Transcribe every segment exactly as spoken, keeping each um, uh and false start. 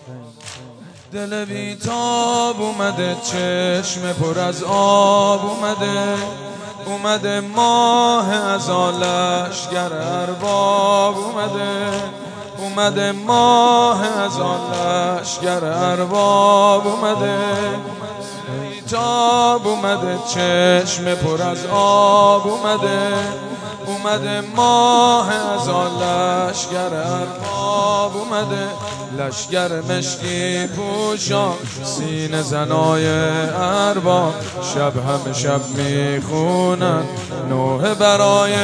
دل بیتاب اومده، چشم پر از آب اومده، اومده ماه از لشگر ارباب اومده، اومده ماه از لشگر ارباب اومده. بیتاب اومده، چشم پر از آب اومده، اومده ماه از لشگر ارباب اومده. لشگر مشکی پوشان، سینه زنای ارباب، شب همه شب میخونن نوحه برای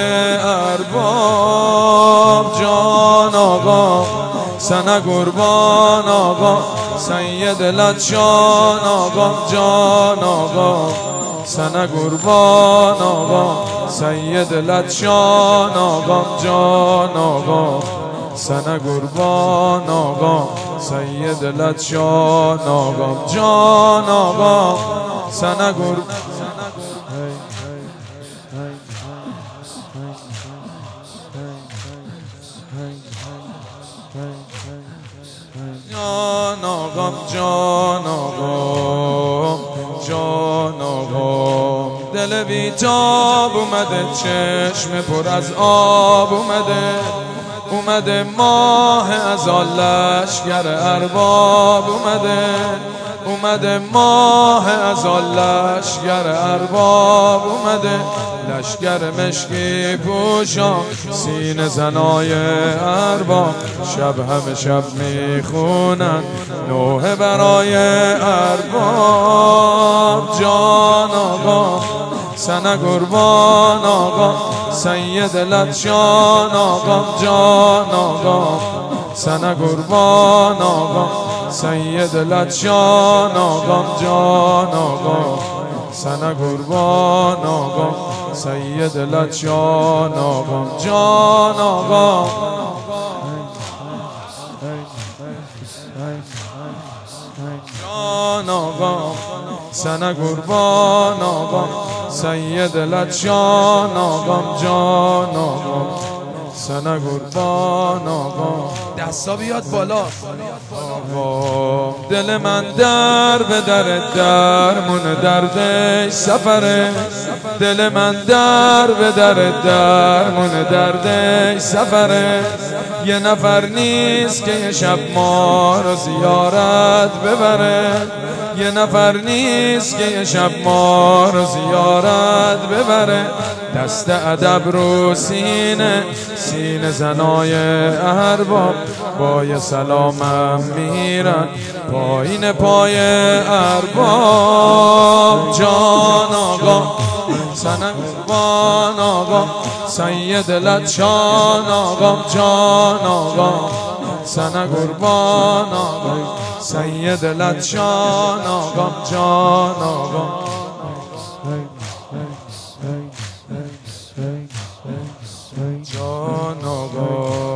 ارباب. جان آقا سنه قربان آقا، سید لطشان آقا. جان آقا سنه قربان آقا، سید لطشان آقا. جان آقا سنه قربان آقا، سید لطشان آقا. جان آقا سنه قربان. جان آقا جان آقا جان آقا. دل بیتاب اومده، چشم پر از آب اومده، اومده ماه از لشگر ارباب اومده، اومده ماه از لشگر ارباب اومده. لشگر مشکی پوشان، سینه زنای ارباب، شب همه شب میخونن نوحه برای ارباب. جان آقا سنه قربان آقا، سید لطشان آقا. جان آقا سنه قربان آقا، سید لطشان آقا. جان آقا سنه قربان آقا، سید لطشان آقا. جان آقا جان آقا سنه قربان آقا، سید لطشان آقا. جان آقا سنه قربان آقا. دستا بیاد بالا آقا. دل من در به در درمون دردش سفره، دل من در به در درمون دردش سفره. یه نفر نیست که یه شب ما رو زیارت ببره، یه نفر نیست که یه شب ما رو زیارت ببره. دست ادب رو سینه، سینه زنای ارباب، با یه سلامم میرن پایین پای ارباب. جان آقا سنه قربان آقا، سید لطشان آقا. جان آقا سنه قربان آقا، سید لطشان آقا. جان آقا جان آقا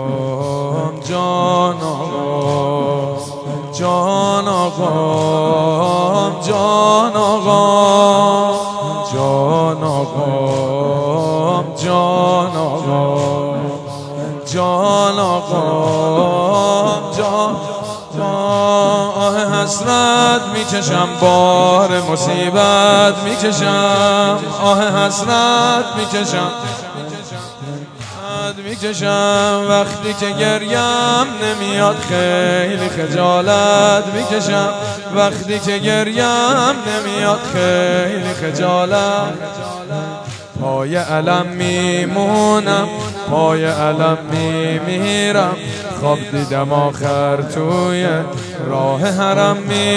جان آقا جان آقا جان آقا جان آقا جان آقا جان آقا جان. آه حسرت میکشم، بار مصیبت میکشم، آه حسرت میکشم میکشم. وقتی که گریم نمیاد خیلی خجالت میکشم، وقتی که گریم نمیاد خیلی خجالت. پای علم میمونم، پای علم میمیرم، خواب دیدم آخر توی راه حرم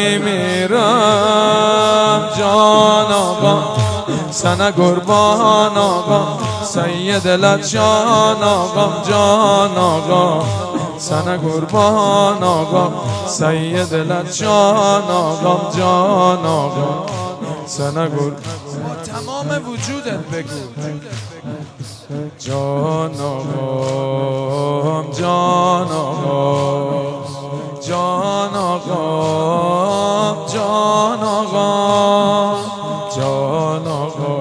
میمیرم. جان آقا سنه قربان آقا، سید لطشان آقا. جان آقا سنه قربان آقا، سید لطشان آقا. جان آقا سنه قربان. با تمام وجودت بگو جان آقا جان آقا جان آقا جان آقا جان آقا.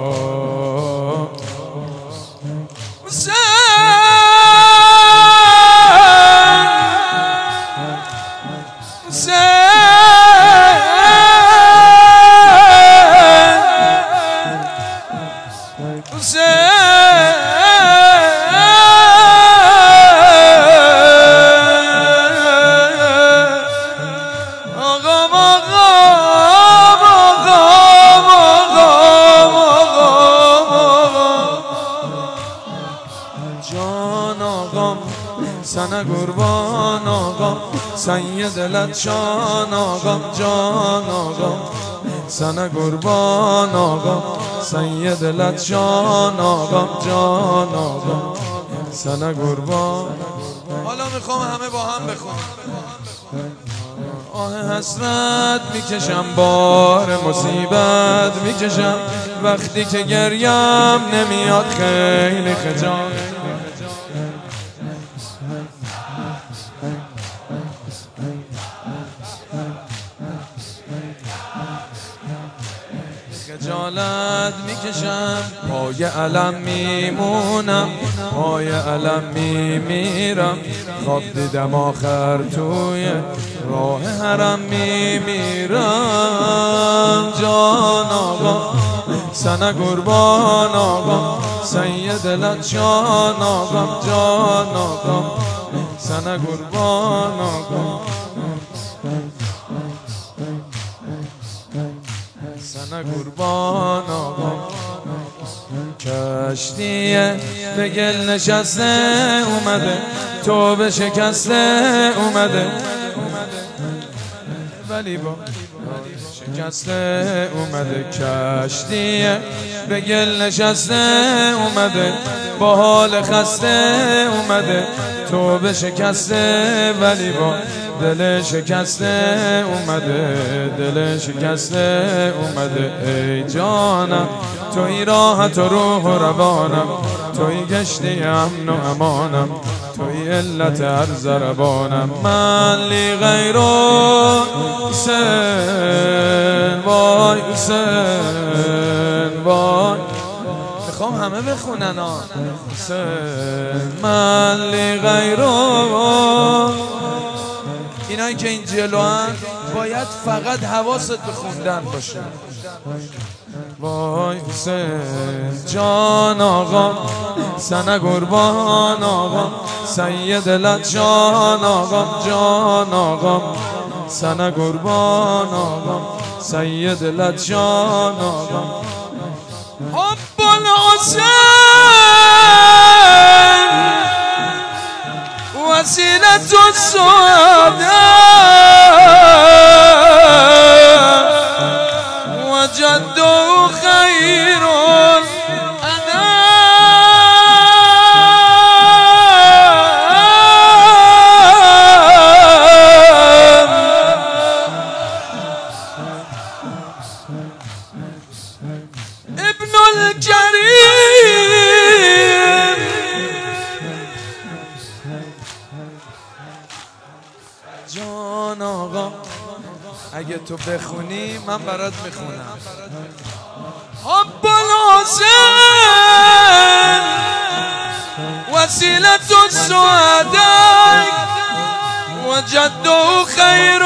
حسین سنه قربان آقام سید لطشان آقام جان آقام سنه قربان آقام سید لطشان آقام جان آقام سنه قربان. حالا میخوام همه با هم بخونیم. آه حسرت میکشم بار مصیبت میکشم وقتی که گریم نمیاد خیلی خجال خجالت میکشم پای علم میمونم پای علم میمیرم خواب دیدم آخر توی راه حرم میمیرم جان آقا سنه قربان آقا سید لطشان آقا جان آقا سنه قربان آقا سنه قربان آقا کشتیه به گل نشسته اومده توبه شکسته اومده ولی با شکسته اومده کشتیه به گل نشسته اومده با حال خسته اومده توبه شکسته ولی با دل شکسته اومده دل شکسته اومده ای جانم توی راحت و روح و روانم توی گشتی امن و امانم توی علت هر ضربانم من لی غیر حسین وای حسین وای میخوام همه بخونن ها حسین من لی غیر اینایی که این جلو هن باید فقط حواست به خوندن باشه وای حسین جان آقا سنه قربان آقا سید لطشان آقا جان آقا سنه قربان آقا سید لطشان آقا حب الحسین وسیلة السعداء وجده خير الأنام ابن الكريم جان آقا اگه تو بخونی من برات میخونم حب الحسین وسیلة السعداء وجده خير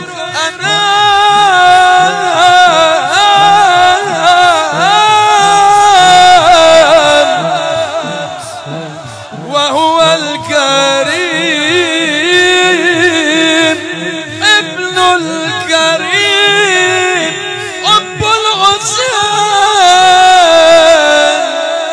الأنام وهو الكريم ابن الكريم حب الحسين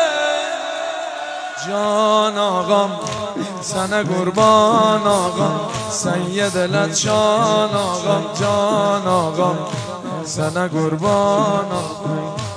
جان آقام سنه قربان آقام سید لطشان آقام جان آقام سنه قربان آقام